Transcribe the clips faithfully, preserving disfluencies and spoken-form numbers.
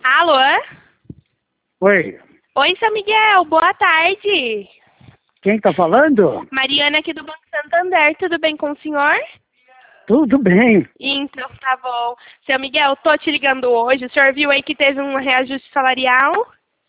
Alô? Oi, Oi, seu Miguel, boa tarde. quem tá falando? Mariana aqui do Banco Santander, tudo bem com o senhor? Tudo bem. Então, tá bom. Seu Miguel, tô te ligando hoje. O senhor viu aí que teve um reajuste salarial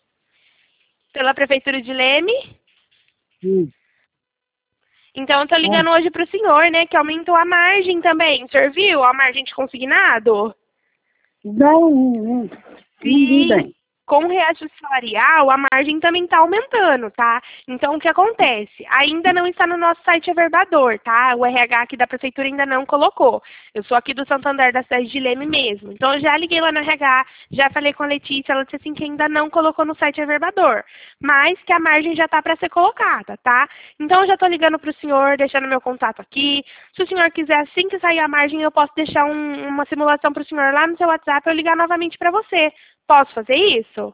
pela Prefeitura de Leme? Hum. Então, eu tô Ah, ligando hoje pro senhor, né, que aumentou a margem também. O senhor viu a margem de consignado? Não, não, não vi Sim, bem. com o reajuste salarial, a margem também está aumentando, tá? Então, o que acontece? Ainda não está no nosso site Averbador, tá? O R H aqui da Prefeitura ainda não colocou. Eu sou aqui do Santander, da cidade de Leme mesmo. Então, eu já liguei lá no R H, já falei com a Letícia, ela disse assim que ainda não colocou no site Averbador, mas que a margem já está para ser colocada, tá? Então, eu já estou ligando para o senhor, deixando meu contato aqui. Se o senhor quiser, assim que sair a margem, eu posso deixar um, uma simulação para o senhor lá no seu WhatsApp para eu ligar novamente para você. Posso fazer isso?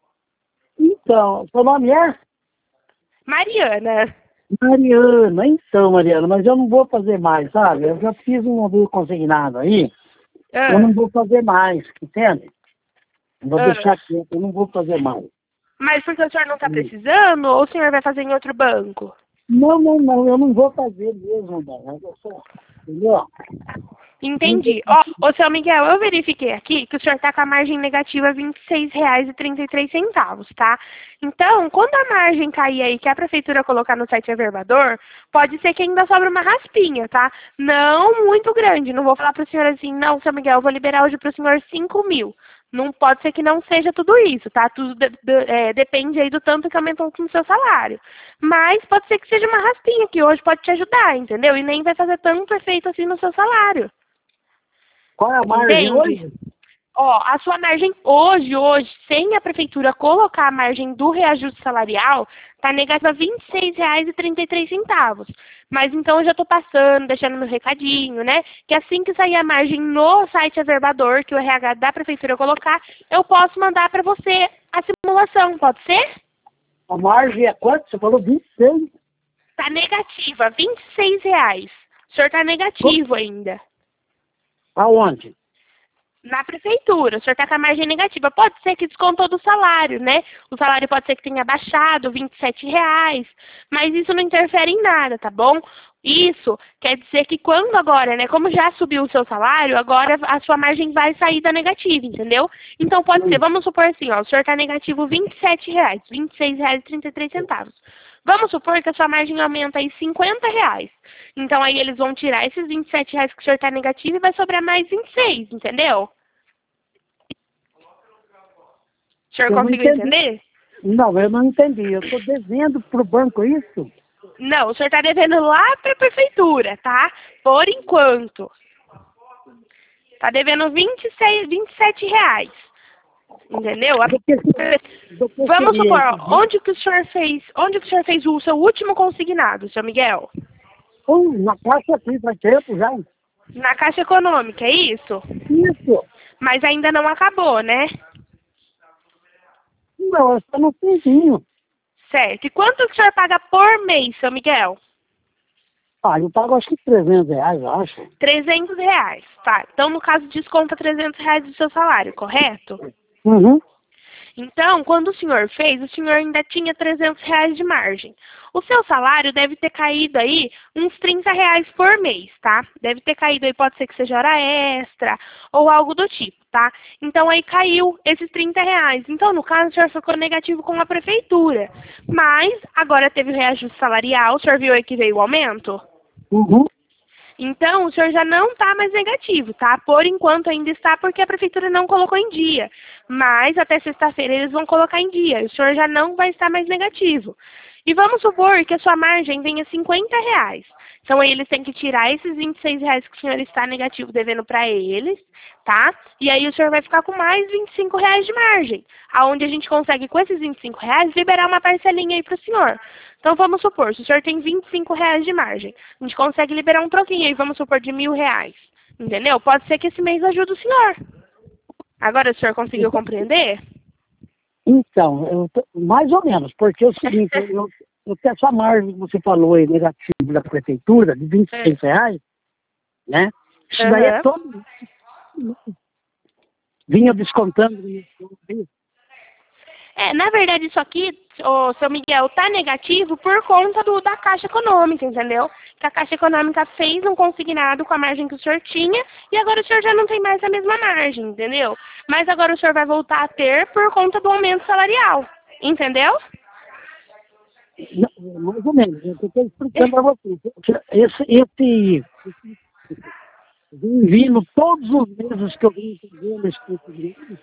Então, seu nome é? Mariana. Mariana. Então, Mariana, mas eu não vou fazer mais, sabe? Eu já fiz um navio consignado aí, eu Ah, não vou fazer mais, entende? Vou ah. deixar quieto, eu não vou fazer mais. Mas porque o senhor não está Hum. precisando ou o senhor vai fazer em outro banco? Não, não, não, eu não vou fazer mesmo, não. Eu só- Entendeu? Não vou Entendi. Ó, ô seu Miguel, eu verifiquei aqui que o senhor está com a margem negativa vinte e seis reais e trinta e três centavos, tá? Então, quando a margem cair aí que a prefeitura colocar no site Averbador, pode ser que ainda sobra uma raspinha, tá? Não muito grande. Não vou falar para o senhor assim, não, seu Miguel, eu vou liberar hoje para o senhor cinco mil. Não pode ser que não seja tudo isso, tá? Tudo de- de- é, depende aí do tanto que aumentou o seu salário. Mas pode ser que seja uma raspinha que hoje pode te ajudar, entendeu? E nem vai fazer tanto efeito assim no seu salário. Qual é a margem Entende? hoje? Ó, a sua margem hoje, hoje, sem a prefeitura colocar a margem do reajuste salarial, tá negativa vinte e seis reais e trinta e três centavos. Mas então eu já estou passando, deixando meu recadinho, né? Que assim que sair a margem no site Averbador, que o R H da prefeitura colocar, eu posso mandar para você a simulação, pode ser? A margem é quanto? Você falou vinte e seis. Tá negativa, vinte e seis reais. O senhor tá negativo ainda. Aonde? Na prefeitura, o senhor está com a margem negativa. Pode ser que descontou do salário, né? O salário pode ser que tenha baixado vinte e sete reais, mas isso não interfere em nada, tá bom? Isso quer dizer que quando agora, né, como já subiu o seu salário, agora a sua margem vai sair da negativa, entendeu? Então pode ser, Hum. vamos supor assim, ó, o senhor está negativo vinte e sete reais, vinte e seis reais e trinta e três centavos. Vamos supor que a sua margem aumenta aí cinquenta reais. Então aí eles vão tirar esses vinte e sete reais que o senhor está negativo e vai sobrar mais vinte e seis, entendeu? O senhor Eu não conseguiu entendi. entender? Não, eu não entendi. Eu estou devendo para o banco isso? Não, o senhor está devendo lá para a prefeitura, tá? Por enquanto. Está devendo vinte e seis, vinte e sete reais. Entendeu? A- Do que, do que Vamos seria supor, isso? onde que o senhor fez, onde que o senhor fez o seu último consignado, seu Miguel? Hum, na caixa aqui faz tempo já. Na Caixa Econômica, é isso? Isso. Mas ainda não acabou, né? Não, eu estou no finzinho. Certo. E quanto que o senhor paga por mês, seu Miguel? Ah, eu pago acho que trezentos reais, eu acho. trezentos reais. Tá. Então, no caso, desconta trezentos reais do seu salário, correto? Uhum. Então, quando o senhor fez, o senhor ainda tinha trezentos reais de margem. O seu salário deve ter caído aí uns trinta reais por mês, tá? Deve ter caído aí, pode ser que seja hora extra ou algo do tipo, tá? Então, aí caiu esses trinta reais. Então, no caso, o senhor ficou negativo com a prefeitura. Mas, agora teve o reajuste salarial, o senhor viu aí que veio o aumento? Uhum. Então, o senhor já não está mais negativo, tá? Por enquanto ainda está porque a prefeitura não colocou em dia. Mas até sexta-feira eles vão colocar em dia. O senhor já não vai estar mais negativo. E vamos supor que a sua margem venha cinquenta reais. Então, aí eles têm que tirar esses vinte e seis reais que o senhor está negativo devendo para eles, tá? E aí o senhor vai ficar com mais vinte e cinco reais de margem. Aonde a gente consegue, com esses vinte e cinco reais, liberar uma parcelinha aí para o senhor. Então, vamos supor, se o senhor tem vinte e cinco reais de margem, a gente consegue liberar um troquinho aí, vamos supor, de mil reais. Entendeu? Pode ser que esse mês ajude o senhor. Agora, o senhor conseguiu compreender? Então, eu tô- mais ou menos, porque é o seguinte, eu, eu, eu tenho essa margem que você falou aí, negativo da prefeitura, de vinte e seis reais, né? Isso daí é Aham. todo. Vinha descontando É, na verdade, isso aqui, o seu Miguel, tá negativo por conta do, da Caixa Econômica, entendeu? Que a Caixa Econômica fez um consignado com a margem que o senhor tinha e agora o senhor já não tem mais a mesma margem, entendeu? Mas agora o senhor vai voltar a ter por conta do aumento salarial, entendeu? Não, mais ou menos, eu estou explicando para você. Esse, esse, esse vem vindo todos os meses que eu venho fazendo esse consignado,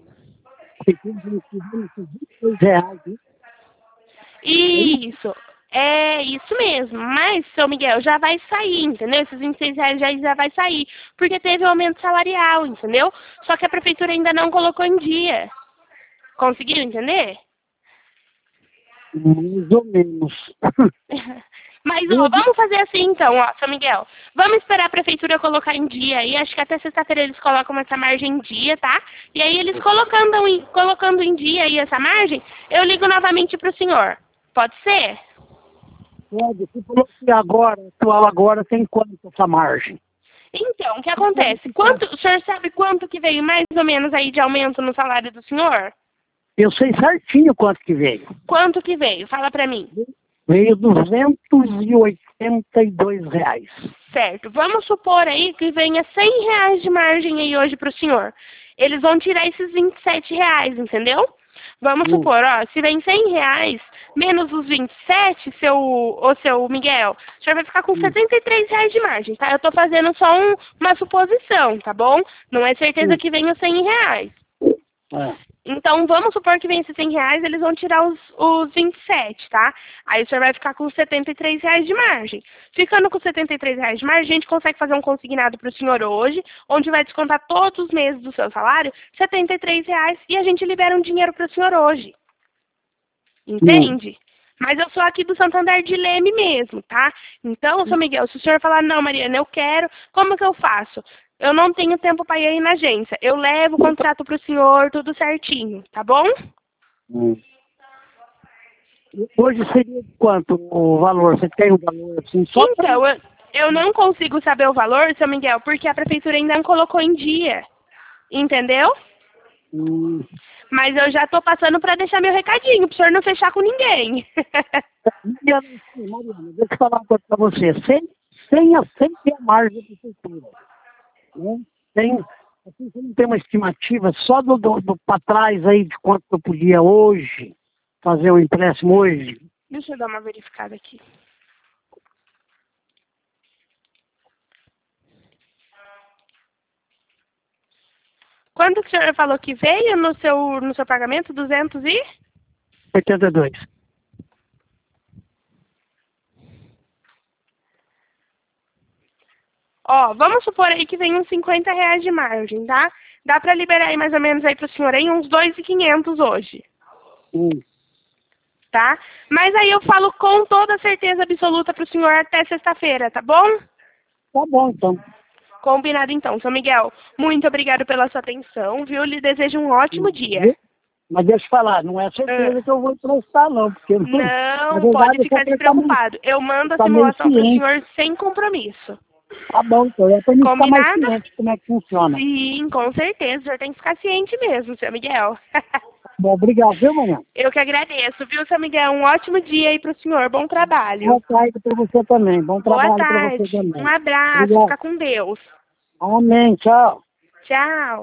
vinte e dois reais, né? Isso, é isso mesmo. Mas, seu Miguel, já vai sair, entendeu? Esses vinte e seis reais já, já vai sair, porque teve um aumento salarial, entendeu? Só que a prefeitura ainda não colocou em dia. Conseguiu entender? Mais ou menos. Mas, ó, vamos fazer assim então, ó, seu Miguel. Vamos esperar a prefeitura colocar em dia aí. Acho que até sexta-feira eles colocam essa margem em dia, tá? E aí eles colocando em, colocando em dia aí essa margem, eu ligo novamente pro senhor. Pode ser? Pode. Você falou que agora, atual agora, tem quanto essa margem? Então, o que acontece? Quanto, o senhor sabe quanto que veio mais ou menos aí de aumento no salário do senhor? Eu sei certinho quanto que veio. Quanto que veio? Fala pra mim. Veio duzentos e oitenta e dois reais. Certo. Vamos supor aí que venha cem reais de margem aí hoje pro senhor. Eles vão tirar esses vinte e sete reais, entendeu? Vamos Hum. supor, ó, se vem cem reais, menos os vinte e sete, seu, ô seu Miguel, o senhor vai ficar com Hum. setenta e três reais de margem, tá? Eu tô fazendo só um, uma suposição, tá bom? Não é certeza Hum. que venha cem reais. É. Então, vamos supor que vem esses cem reais, eles vão tirar os, os vinte e sete, tá? Aí o senhor vai ficar com setenta e três reais de margem. Ficando com setenta e três reais de margem, a gente consegue fazer um consignado para o senhor hoje, onde vai descontar todos os meses do seu salário, setenta e três reais, e a gente libera um dinheiro para o senhor hoje. Entende? Hum. Mas eu sou aqui do Santander de Leme mesmo, tá? Então, seu Miguel, se o senhor falar, não, Mariana, eu quero, como que eu faço? Eu não tenho tempo para ir aí na agência. Eu levo o contrato para o senhor, tudo certinho, tá bom? Hum. Hoje seria quanto o valor? Você tem o valor assim? Só então, pra... eu, eu não consigo saber o valor, seu Miguel, porque a prefeitura ainda não colocou em dia. Entendeu? Hum. Mas eu já tô passando para deixar meu recadinho, para o senhor não fechar com ninguém. Mariana, deixa eu falar uma coisa para você. Sem, sem, a, sem ter a margem da prefeitura. Né? Tem, assim, você não tem uma estimativa só do, do, do para trás aí de quanto eu podia hoje fazer o empréstimo hoje? Deixa eu dar uma verificada aqui. Quanto que o senhor falou que veio no seu, no seu pagamento? duzentos e? oitenta e dois. Ó, vamos supor aí que vem uns cinquenta reais de margem, tá? Dá pra liberar aí mais ou menos aí pro senhor aí uns dois mil e quinhentos hoje. Hum. Tá? Mas aí eu falo com toda certeza absoluta pro senhor até sexta-feira, tá bom? Tá bom, então. Combinado então, seu Miguel. Muito obrigado pela sua atenção, viu? Lhe desejo um ótimo dia. Mas deixa eu falar, não é certeza ah. que eu vou emprestar, não. Porque não, não pode ficar despreocupado. Eu mando a simulação pro senhor sem compromisso. Tá bom, então. É pra mim ficar mais ciente como é que funciona. Sim, com certeza. O senhor tem que ficar ciente mesmo, seu Miguel. Bom, obrigado, viu, manhã? Eu que agradeço, viu, seu Miguel? Um ótimo dia aí pro senhor. Bom trabalho. Boa tarde pra você também. Bom trabalho pra você também. Um abraço. Obrigado. Fica com Deus. Amém. Tchau. Tchau.